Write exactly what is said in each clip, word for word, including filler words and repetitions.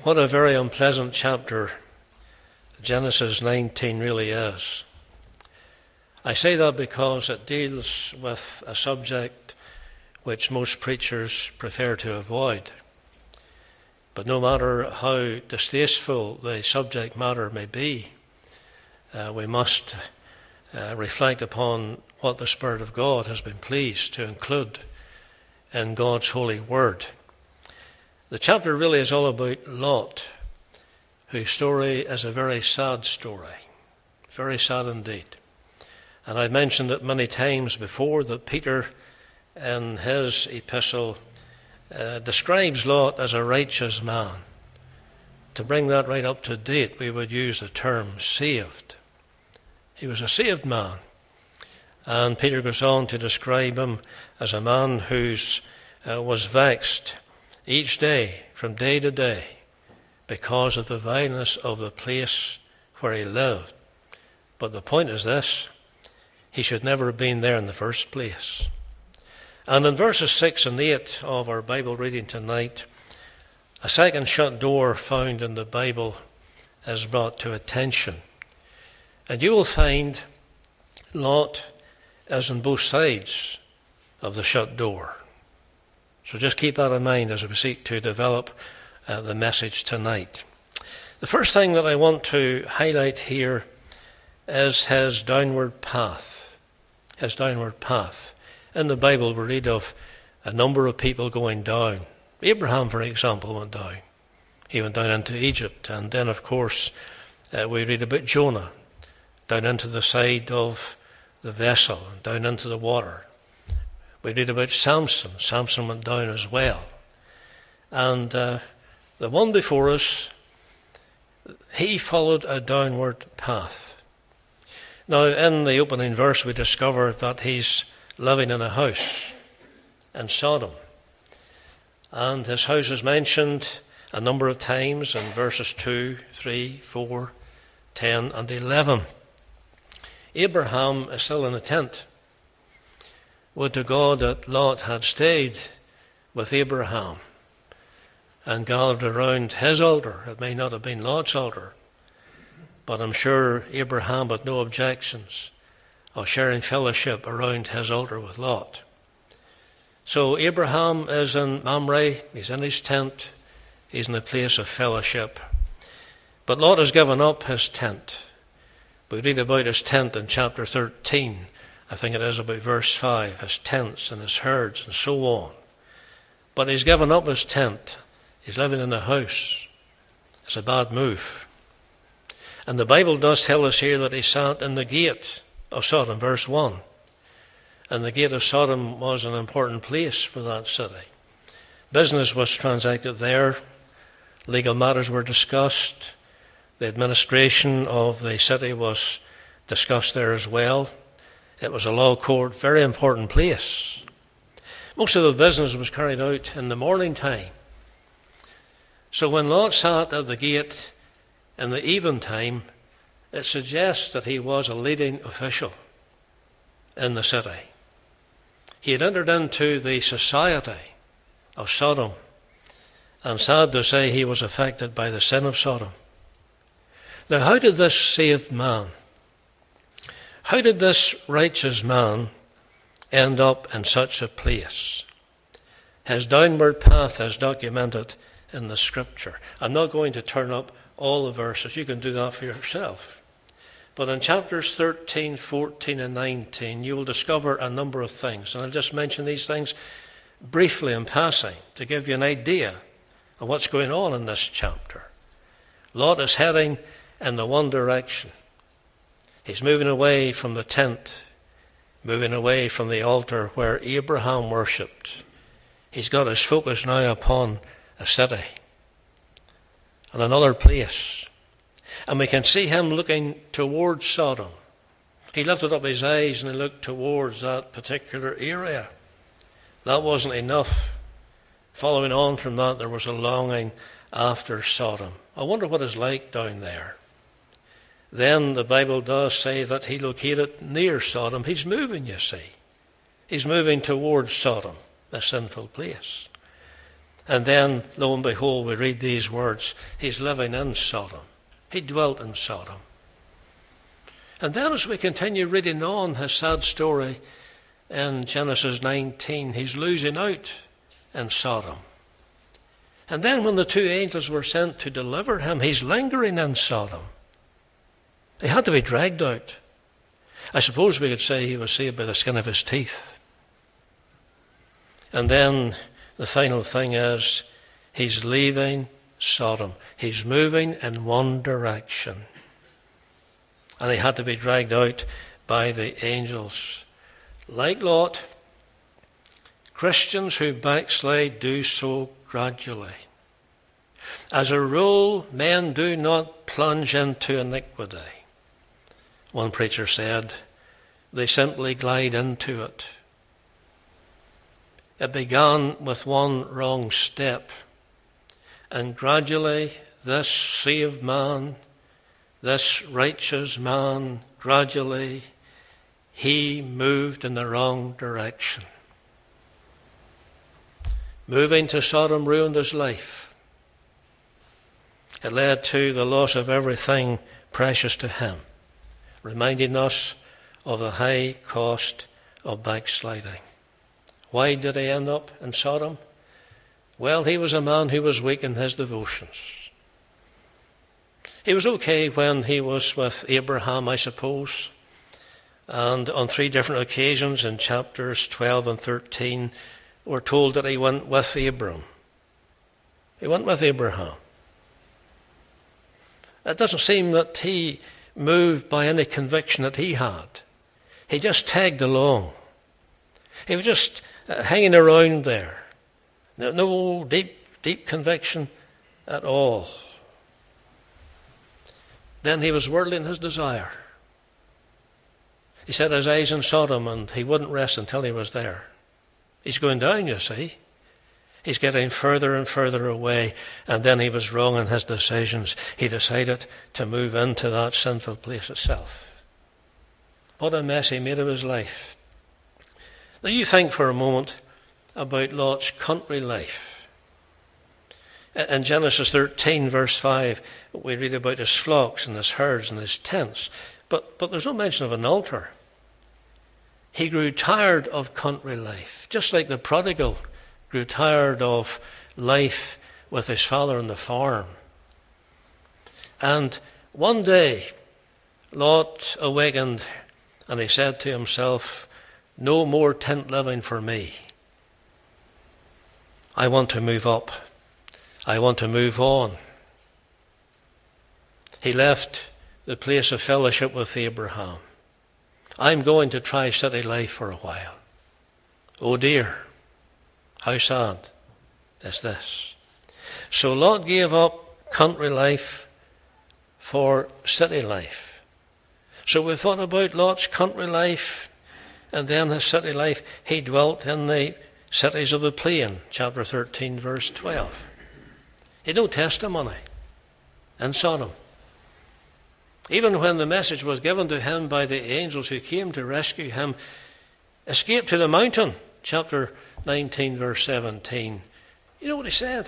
What a very unpleasant chapter Genesis nineteen really is. I say that because it deals with a subject which most preachers prefer to avoid. But no matter how distasteful the subject matter may be, uh, we must uh, reflect upon what the Spirit of God has been pleased to include in God's holy word. The chapter really is all about Lot, whose story is a very sad story, very sad indeed. And I've mentioned it many times before that Peter, in his epistle, uh, describes Lot as a righteous man. To bring that right up to date, we would use the term saved. He was a saved man. And Peter goes on to describe him as a man who uh, was vexed each day, from day to day, because of the vileness of the place where he lived. But the point is this: he should never have been there in the first place. And in verses six and eight of our Bible reading tonight, a second shut door found in the Bible is brought to attention. And you will find Lot is on both sides of the shut door. So just keep that in mind as we seek to develop uh, the message tonight. The first thing that I want to highlight here is his downward path. His downward path. In the Bible we read of a number of people going down. Abraham, for example, went down. He went down into Egypt. And then, of course, uh, we read about Jonah, down into the side of the vessel and down into the water. We read about Samson. Samson went down as well. And uh, the one before us, he followed a downward path. Now, in the opening verse, we discover that he's living in a house in Sodom. And his house is mentioned a number of times in verses two, three, four, ten, and eleven. Abraham is still in the tent. Would to God that Lot had stayed with Abraham and gathered around his altar. It may not have been Lot's altar, but I'm sure Abraham had no objections of sharing fellowship around his altar with Lot. So Abraham is in Mamre, he's in his tent, he's in a place of fellowship. But Lot has given up his tent. We read about his tent in chapter thirteen. I think it is about verse five, his tents and his herds and so on. But he's given up his tent. He's living in a house. It's a bad move. And the Bible does tell us here that he sat in the gate of Sodom, verse one. And the gate of Sodom was an important place for that city. Business was transacted there. Legal matters were discussed. The administration of the city was discussed there as well. It was a law court, very important place. Most of the business was carried out in the morning time. So when Lot sat at the gate in the eventime, it suggests that he was a leading official in the city. He had entered into the society of Sodom, and sad to say, he was affected by the sin of Sodom. Now, how did this saved man, how did this righteous man end up in such a place? His downward path is documented in the Scripture. I'm not going to turn up all the verses. You can do that for yourself. But in chapters thirteen, fourteen, and nineteen, you will discover a number of things. And I'll just mention these things briefly in passing to give you an idea of what's going on in this chapter. Lot is heading in the one direction. He's moving away from the tent, moving away from the altar where Abraham worshipped. He's got his focus now upon a city and another place. And we can see him looking towards Sodom. He lifted up his eyes and he looked towards that particular area. That wasn't enough. Following on from that, there was a longing after Sodom. I wonder what it's like down there. Then the Bible does say that he located near Sodom. He's moving, you see. He's moving towards Sodom, a sinful place. And then, lo and behold, we read these words. He's living in Sodom. He dwelt in Sodom. And then as we continue reading on his sad story in Genesis nineteen, he's losing out in Sodom. And then when the two angels were sent to deliver him, he's lingering in Sodom. He had to be dragged out. I suppose we could say he was saved by the skin of his teeth. And then the final thing is, he's leaving Sodom. He's moving in one direction. And he had to be dragged out by the angels. Like Lot, Christians who backslide do so gradually. As a rule, men do not plunge into iniquity. One preacher said, they simply glide into it. It began with one wrong step, and gradually this saved man, this righteous man, gradually he moved in the wrong direction. Moving to Sodom ruined his life. It led to the loss of everything precious to him, reminding us of the high cost of backsliding. Why did he end up in Sodom? Well, he was a man who was weak in his devotions. He was okay when he was with Abraham, I suppose. And on three different occasions in chapters twelve and thirteen, we're told that he went with Abram. He went with Abraham. It doesn't seem that he moved by any conviction that he had. He just tagged along. He was just uh, hanging around there. No, no deep, deep conviction at all. Then he was worldly in his desire. He set his eyes on Sodom and he wouldn't rest until he was there. He's going down, you see. He's getting further and further away, and then he was wrong in his decisions. He decided to move into that sinful place itself. What a mess he made of his life. Now you think for a moment about Lot's country life. In Genesis thirteen, verse five, we read about his flocks and his herds and his tents, but, but there's no mention of an altar. He grew tired of country life, just like the prodigal grew tired of life with his father on the farm. And one day, Lot awakened and he said to himself, no more tent living for me. I want to move up. I want to move on. He left the place of fellowship with Abraham. I'm going to try city life for a while. Oh dear, how sad is this? So Lot gave up country life for city life. So we thought about Lot's country life and then his city life. He dwelt in the cities of the plain, chapter thirteen, verse twelve. He had no testimony in Sodom. Even when the message was given to him by the angels who came to rescue him, escape to the mountain, chapter nineteen, verse seventeen. You know what he said?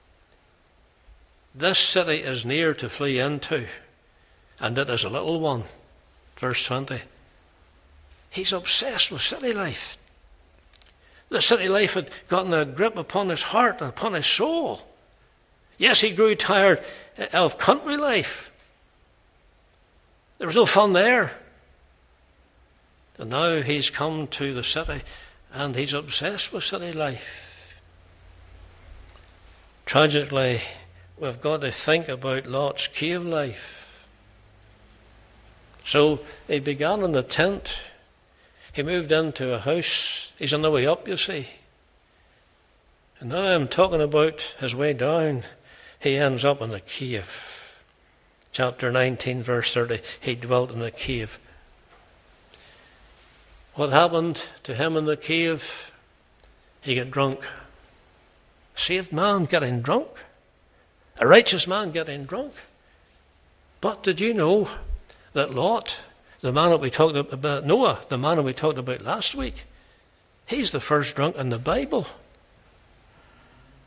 This city is near to flee into, and it is a little one. Verse twenty. He's obsessed with city life. The city life had gotten a grip upon his heart and upon his soul. Yes, he grew tired of country life. There was no fun there. And now he's come to the city and he's obsessed with city life. Tragically, we've got to think about Lot's cave life. So he began in the tent. He moved into a house. He's on the way up, you see. And now I'm talking about his way down. He ends up in a cave. Chapter nineteen, verse thirty, he dwelt in a cave. What happened to him in the cave? He got drunk. A saved man getting drunk. A righteous man getting drunk. But did you know that Lot, the man that we talked about, Noah, the man that we talked about last week, he's the first drunk in the Bible.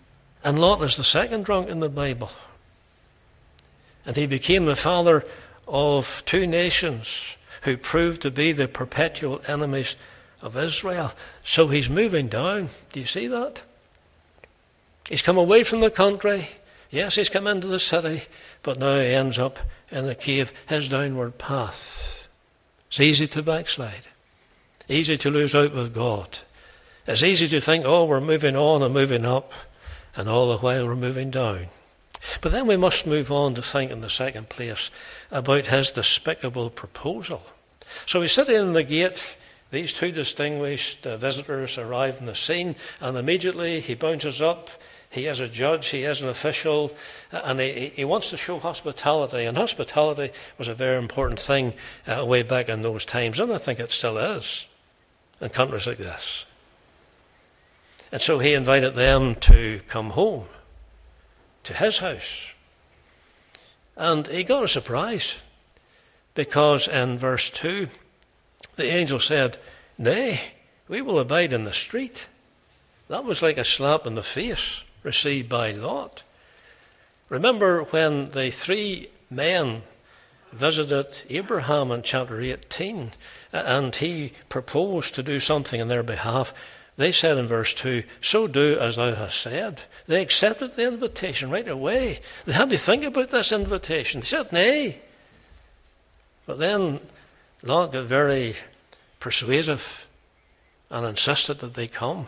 And Lot is the second drunk in the Bible. And he became the father of two nations who proved to be the perpetual enemies of Israel. So he's moving down. Do you see that? He's come away from the country. Yes, he's come into the city, but now he ends up in the cave, his downward path. It's easy to backslide. Easy to lose out with God. It's easy to think, oh, we're moving on and moving up, and all the while we're moving down. But then we must move on to think in the second place about his despicable proposal. So he's sitting in the gate. These two distinguished uh, visitors arrive on the scene, and immediately he bounces up. He is a judge, he is an official, and he, he wants to show hospitality. And hospitality was a very important thing uh, way back in those times, and I think it still is in countries like this. And so he invited them to come home to his house. And he got a surprise, because in verse two, the angel said, "Nay, we will abide in the street." That was like a slap in the face received by Lot. Remember when the three men visited Abraham in chapter eighteen, and he proposed to do something in their behalf. They said in verse two, "So do as thou hast said." They accepted the invitation right away. They had to think about this invitation. They said nay. But then Lot got very persuasive and insisted that they come.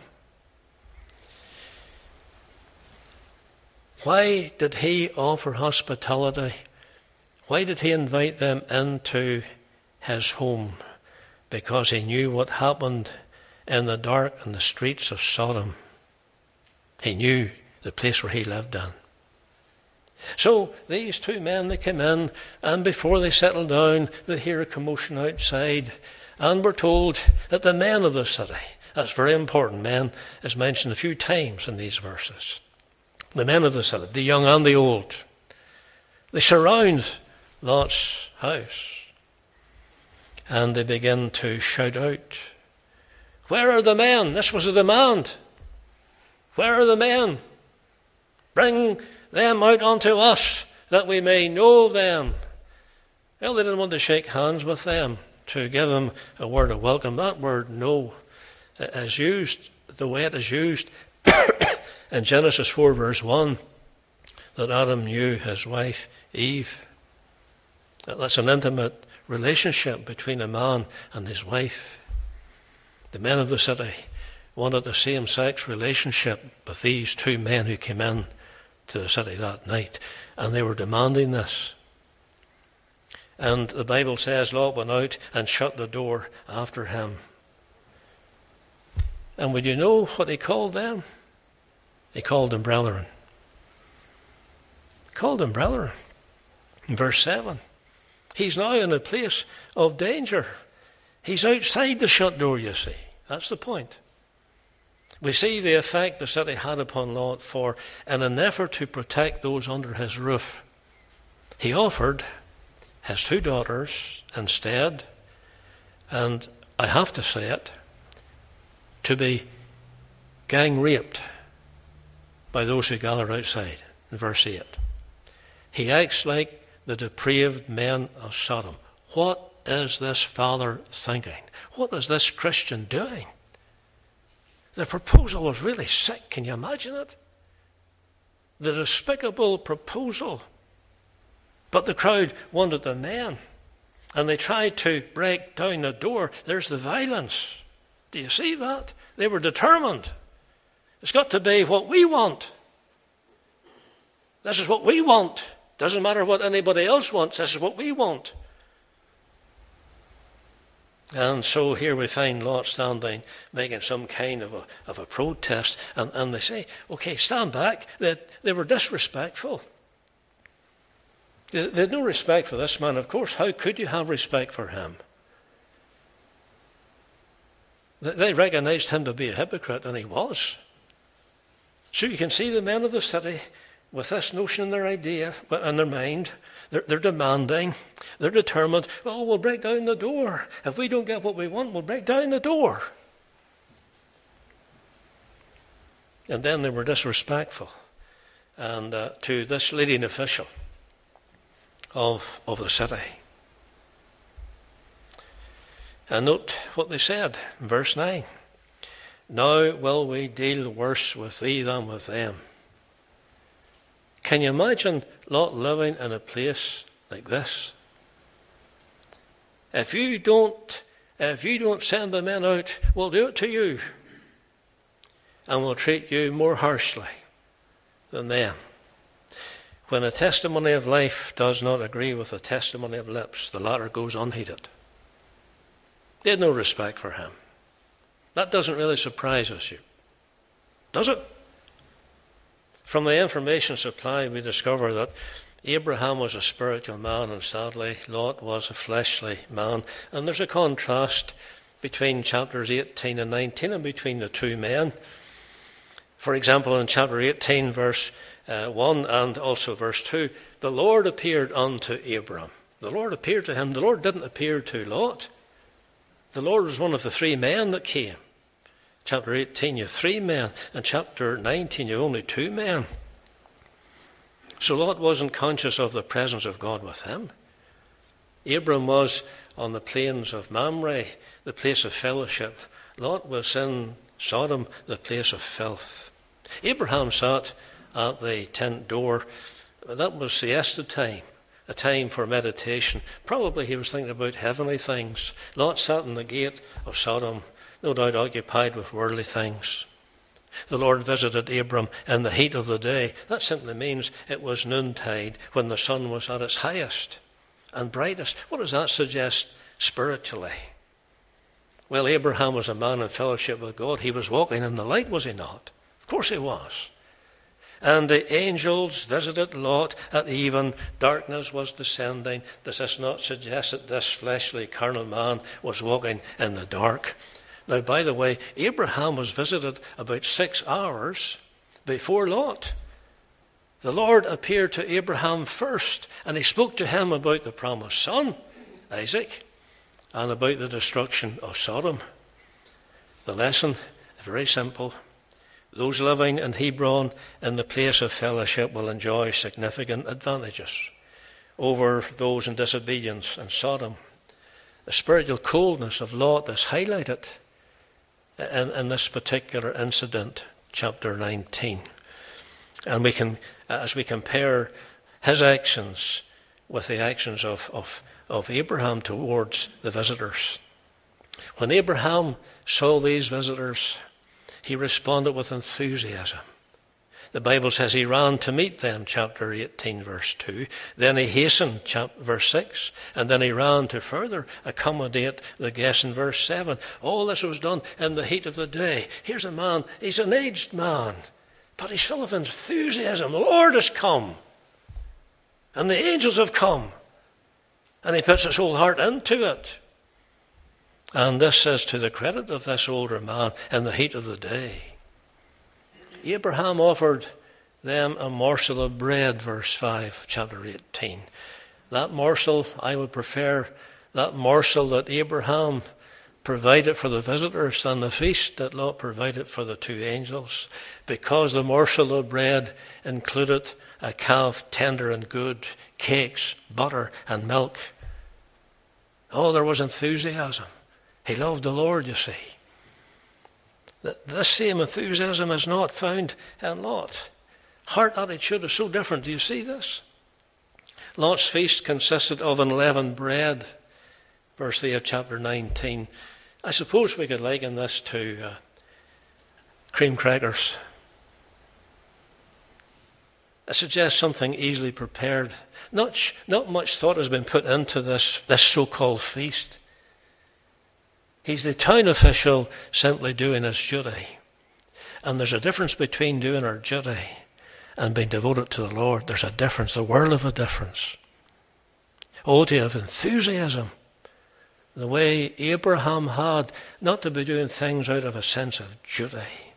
Why did he offer hospitality? Why did he invite them into his home? Because he knew what happened in the dark and the streets of Sodom. He knew the place where he lived in. So these two men, they came in, and before they settled down, they hear a commotion outside, and we're told that the men of the city, that's very important, men is mentioned a few times in these verses. The men of the city, the young and the old, they surround Lot's house, and they begin to shout out, "Where are the men?" This was a demand. "Where are the men? Bring them out unto us, that we may know them." Well, they didn't want to shake hands with them, to give them a word of welcome. That word "know" is used the way it is used in Genesis four verse one, that Adam knew his wife Eve. That's an intimate relationship between a man and his wife. The men of the city wanted a same-sex relationship with these two men who came in to the city that night, and they were demanding this. And the Bible says Lot went out and shut the door after him. And would you know what he called them? He called them brethren. He called them brethren. In verse seven, he's now in a place of danger. He's outside the shut door, you see. That's the point. We see the effect the city had upon Lot, for in an effort to protect those under his roof, he offered his two daughters instead, and I have to say it, to be gang raped by those who gathered outside. In verse eight, he acts like the depraved men of Sodom. What is this father thinking? What is this Christian doing? The proposal was really sick. Can you imagine it? The despicable proposal. But the crowd wanted the men, and they tried to break down the door. There's the violence. Do you see that? They were determined. It's got to be what we want. This is what we want. Doesn't matter what anybody else wants. This is what we want. And so here we find Lot standing, making some kind of a, of a protest. And, and they say, okay, stand back. They, they were disrespectful. They, they had no respect for this man. Of course, how could you have respect for him? They, they recognized him to be a hypocrite, and he was. So you can see the men of the city with this notion in their idea, in their mind. They're, they're demanding. They're determined. Oh, we'll break down the door. If we don't get what we want, we'll break down the door. And then they were disrespectful. and uh, to this leading official of, of the city. And note what they said in verse nine. Now will we deal worse with thee than with them. Can you imagine Lot living in a place like this? If you don't, if you don't send the men out, we'll do it to you. And we'll treat you more harshly than them. When a testimony of life does not agree with a testimony of lips, the latter goes unheeded. They had no respect for him. That doesn't really surprise us, does it? From the information supplied, we discover that Abraham was a spiritual man, and sadly, Lot was a fleshly man. And there's a contrast between chapters eighteen and nineteen and between the two men. For example, in chapter eighteen, verse uh, one and also verse two, the Lord appeared unto Abram. The Lord appeared to him. The Lord didn't appear to Lot. The Lord was one of the three men that came. Chapter eighteen, you have three men. And chapter nineteen, you have only two men. So Lot wasn't conscious of the presence of God with him. Abram was on the plains of Mamre, the place of fellowship. Lot was in Sodom, the place of filth. Abraham sat at the tent door. That was siesta time, a time for meditation. Probably he was thinking about heavenly things. Lot sat in the gate of Sodom, no doubt occupied with worldly things. The Lord visited Abram in the heat of the day. That simply means it was noontide when the sun was at its highest and brightest. What does that suggest spiritually? Well, Abraham was a man in fellowship with God. He was walking in the light, was he not? Of course he was. And the angels visited Lot at even. Darkness was descending. Does this not suggest that this fleshly, carnal man was walking in the dark? Now, by the way, Abraham was visited about six hours before Lot. The Lord appeared to Abraham first, and he spoke to him about the promised son, Isaac, and about the destruction of Sodom. The lesson is very simple. Those living in Hebron in the place of fellowship will enjoy significant advantages over those in disobedience in Sodom. The spiritual coldness of Lot is highlighted in, in this particular incident, chapter nineteen. And we can, as we compare his actions with the actions of, of, of Abraham towards the visitors. When Abraham saw these visitors, he responded with enthusiasm. The Bible says he ran to meet them, chapter eighteen, verse two. Then he hastened, chapter, verse six. And then he ran to further accommodate the guests in verse seven. All this was done in the heat of the day. Here's a man, he's an aged man, but he's full of enthusiasm. The Lord has come, and the angels have come, and he puts his whole heart into it. And this is to the credit of this older man in the heat of the day. Abraham offered them a morsel of bread, verse five, chapter eighteen. That morsel, I would prefer that morsel that Abraham provided for the visitors than the feast that Lot provided for the two angels, because the morsel of bread included a calf tender and good, cakes, butter, and milk. Oh, there was enthusiasm. He loved the Lord, you see. This same enthusiasm is not found in Lot. Heart attitude is so different. Do you see this? Lot's feast consisted of unleavened bread, verse three of chapter nineteen. I suppose we could liken this to uh, cream crackers. It suggests something easily prepared. Not, not much thought has been put into this, this so-called feast. He's the town official simply doing his duty. And there's a difference between doing our duty and being devoted to the Lord. There's a difference, the world of a difference. Oh, to have enthusiasm, the way Abraham had, not to be doing things out of a sense of duty.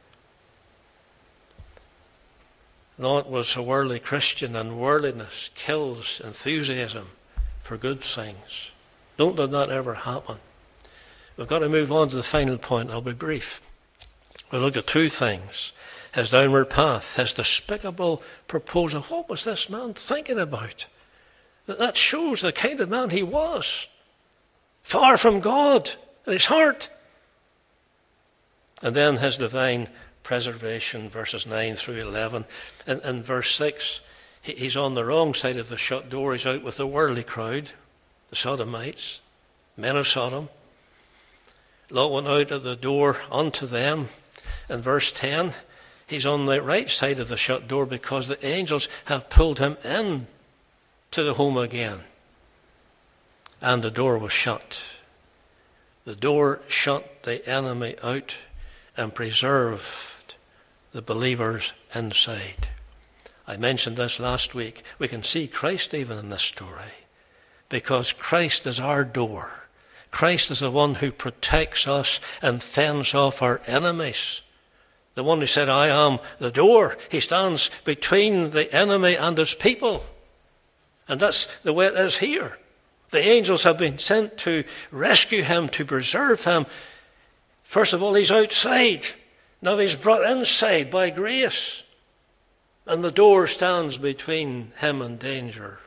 Lot was a worldly Christian, and worldliness kills enthusiasm for good things. Don't let that ever happen. We've got to move on to the final point. I'll be brief. We'll look at two things his downward path, his despicable proposal. What was this man thinking about? That shows the kind of man he was. Far from God in his heart. And then his divine preservation, verses nine through eleven. In, in verse six, he, he's on the wrong side of the shut door. He's out with the worldly crowd, the Sodomites, men of Sodom. Lot went out of the door unto them. In verse ten, he's on the right side of the shut door because the angels have pulled him in to the home again. And the door was shut. The door shut the enemy out and preserved the believers inside. I mentioned this last week. We can see Christ even in this story because Christ is our door. Christ is the one who protects us and fends off our enemies. The one who said, I am the door. He stands between the enemy and his people. And that's the way it is here. The angels have been sent to rescue him, to preserve him. First of all, he's outside. Now he's brought inside by grace. And the door stands between him and danger.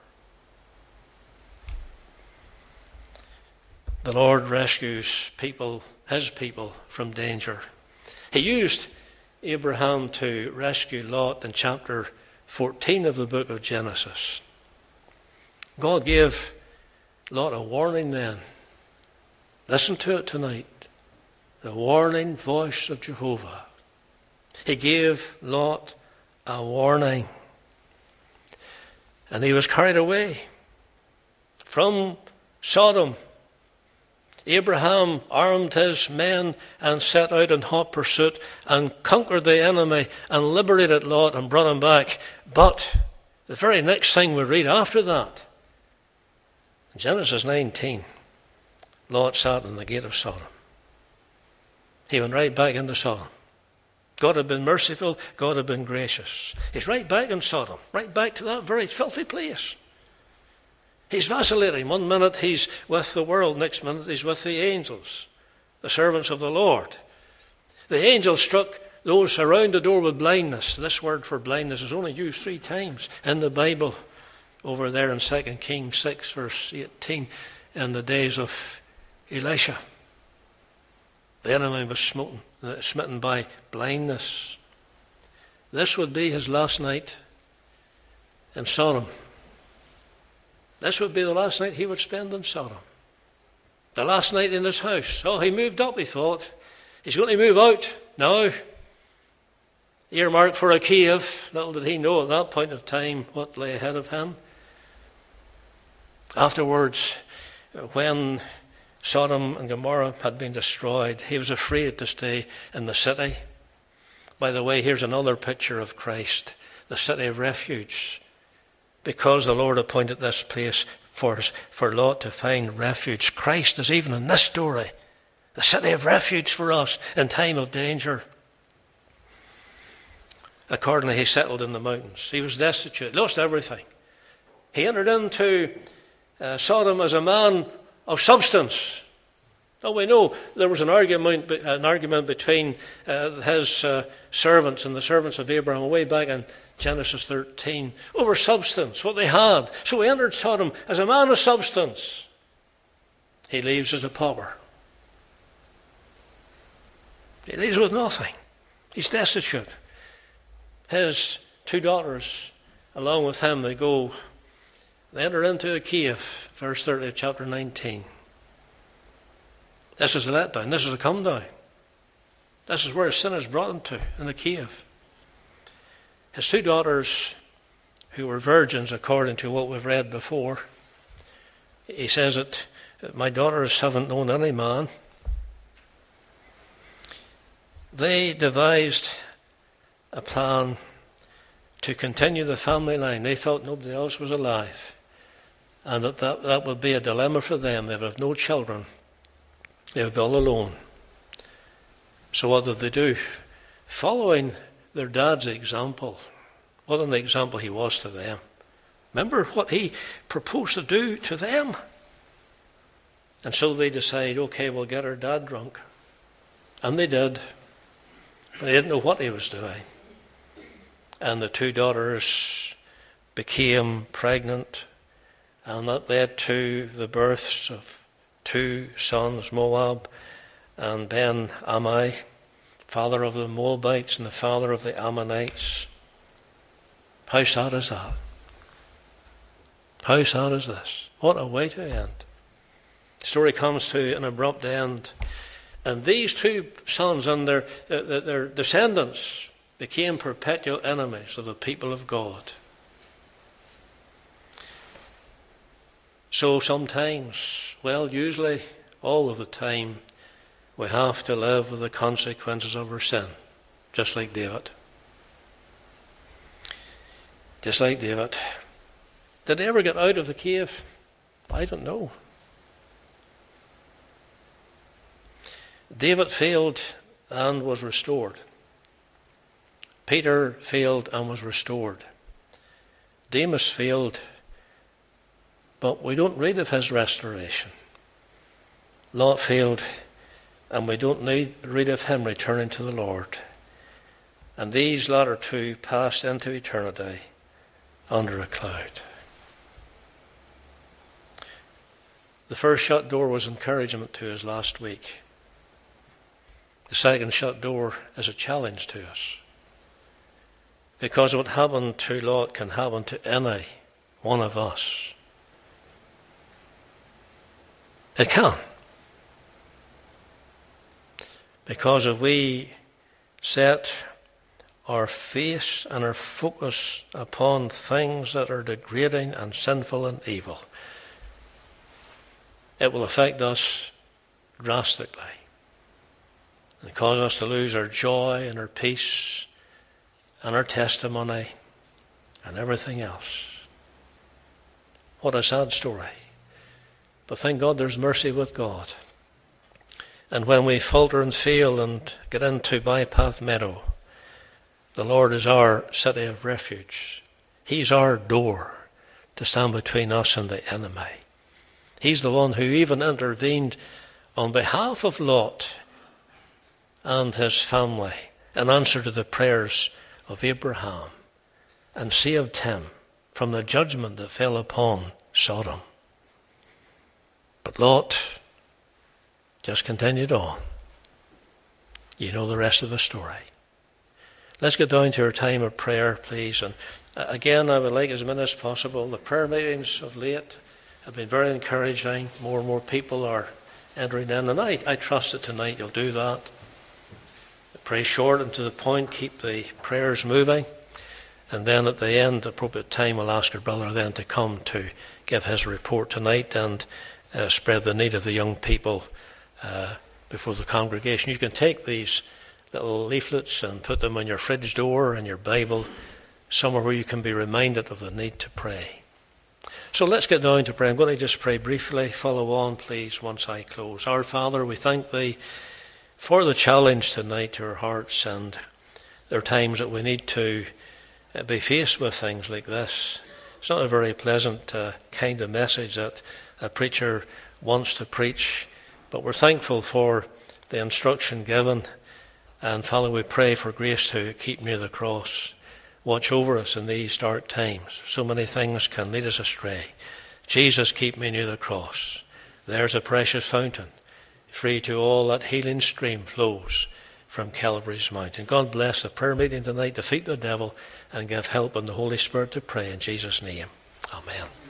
The Lord rescues people, his people, from danger. He used Abraham to rescue Lot in chapter fourteen of the book of Genesis. God gave Lot a warning then. Listen to it tonight. The warning voice of Jehovah. He gave Lot a warning. And he was carried away from Sodom. Abraham armed his men and set out in hot pursuit and conquered the enemy and liberated Lot and brought him back. But the very next thing we read after that, in Genesis nineteen, Lot sat in the gate of Sodom. He went right back into Sodom. God had been merciful, God had been gracious. He's right back in Sodom, right back to that very filthy place. He's vacillating. One minute he's with the world, next minute he's with the angels, the servants of the Lord. The angel struck those around the door with blindness. This word for blindness is only used three times in the Bible. Over there in Second Kings six, verse eighteen, in the days of Elisha. The enemy was smitten, smitten by blindness. This would be his last night in Sodom. This would be the last night he would spend in Sodom. The last night in his house. Oh, he moved up, he thought. He's going to move out now. Earmarked for a cave. Little did he know at that point of time what lay ahead of him. Afterwards, when Sodom and Gomorrah had been destroyed, he was afraid to stay in the city. By the way, here's another picture of Christ, the city of refuge. Because the Lord appointed this place for, for Lot to find refuge. Christ is even in this story, the city of refuge for us in time of danger. Accordingly, he settled in the mountains. He was destitute, lost everything. He entered into uh, Sodom as a man of substance. Now we know there was an argument, an argument between uh, his uh, servants and the servants of Abraham way back in Genesis thirteen over substance, what they had. So he entered Sodom as a man of substance. He leaves as a pauper. He leaves with nothing. He's destitute. His two daughters, along with him, they go, they enter into a cave, verse thirty of chapter nineteen. This is a letdown. This is a come down. This is where sin has brought him to, in the cave. His two daughters, who were virgins according to what we've read before, he says that my daughters haven't known any man. They devised a plan to continue the family line. They thought nobody else was alive. And that, that that would be a dilemma for them. They would have no children. They would be all alone. So what did they do? Following their dad's example. What an example he was to them. Remember what he proposed to do to them. And so they decide, okay, we'll get our dad drunk. And they did. But they didn't know what he was doing. and the two daughters became pregnant, and that led to the births of two sons, Moab and Ben-Ammi, father of the Moabites and the father of the Ammonites. How sad is that? How sad is this? What a way to end. The story comes to an abrupt end, and these two sons and their, their, their descendants became perpetual enemies of the people of God. So sometimes, well, usually all of the time, we have to live with the consequences of our sin, just like David. Just like David. Did he ever get out of the cave? I don't know. David failed and was restored. Peter failed and was restored. Demas failed, but we don't read of his restoration. Lot failed, and we don't need, read of him returning to the Lord. And these latter two passed into eternity under a cloud. The first shut door was encouragement to us last week. The second shut door is a challenge to us. Because what happened to Lot can happen to any one of us. It can. Because if we set our face and our focus upon things that are degrading and sinful and evil, it will affect us drastically and cause us to lose our joy and our peace and our testimony and everything else. What a sad story. But thank God there's mercy with God. And when we falter and fail and get into Bypath Meadow, the Lord is our city of refuge. He's our door to stand between us and the enemy. He's the one who even intervened on behalf of Lot and his family in answer to the prayers of Abraham and saved him from the judgment that fell upon Sodom. But Lot just continued on. You know the rest of the story. Let's get down to our time of prayer, please. And again, I would like as many as possible. The prayer meetings of late have been very encouraging. More and more people are entering in. And I, I trust that tonight you'll do that. Pray short and to the point. Keep the prayers moving. And then at the end, appropriate time, we'll ask our brother then to come to give his report tonight and uh, spread the need of the young people uh, before the congregation. You can take these little leaflets and put them on your fridge door and your Bible, somewhere where you can be reminded of the need to pray. So let's get down to pray. I'm going to just pray briefly. Follow on, please, once I close. Our Father, we thank Thee for the challenge tonight to our hearts, and there are times that we need to be faced with things like this. It's not a very pleasant uh, kind of message that a preacher wants to preach, but we're thankful for the instruction given. And Father, we pray for grace to keep near the cross. Watch over us in these dark times. So many things can lead us astray. Jesus, keep me near the cross. There's a precious fountain. Free to all, that healing stream flows from Calvary's mountain. God bless the prayer meeting tonight. Defeat the devil and give help in the Holy Spirit to pray in Jesus' name. Amen.